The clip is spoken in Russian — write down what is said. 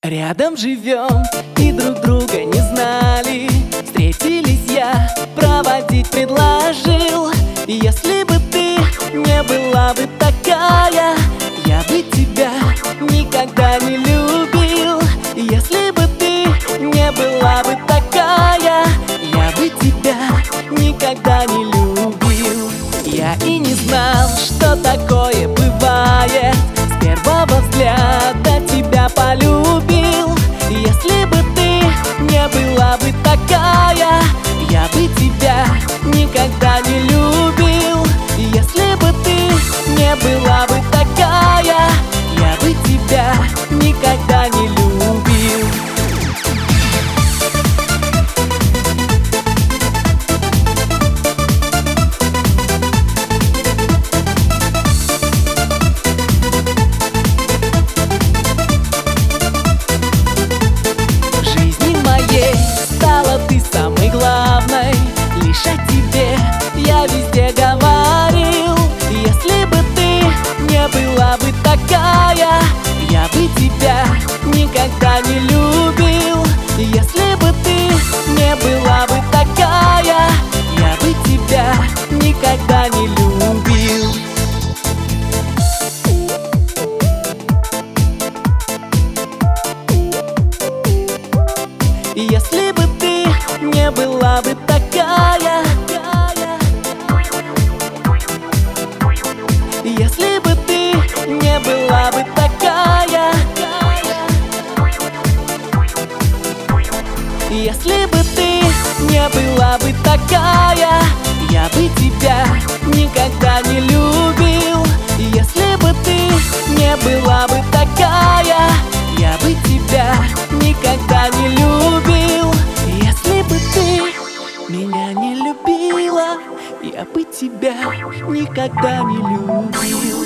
Рядом живем и друг друга не знали. Встретились, я проводить предложил. Если бы ты не была бы такая, я бы тебя никогда не любил. Если бы ты не была бы такая, я бы тебя никогда не любил. Я и не знал, что такое бывает. С первого взгляда тебя полюбил. Если бы ты не была бы такая, я бы тебя никогда не любил. Если бы ты не была бы такая, я бы тебя никогда не любил. Стала ты самой главной, лишь о тебе я везде говорил. Если бы ты не была бы такая, я бы тебя никогда не любил. Если бы ты не была бы такая, я бы тебя никогда не любил. Если бы ты не была бы такая, если бы ты не была бы такая, если бы ты не была бы такая, я бы тебя никогда не любил. Если бы ты не была бы такая, я бы тебя никогда не любил. Если бы ты меня не любила, я бы тебя никогда не любил.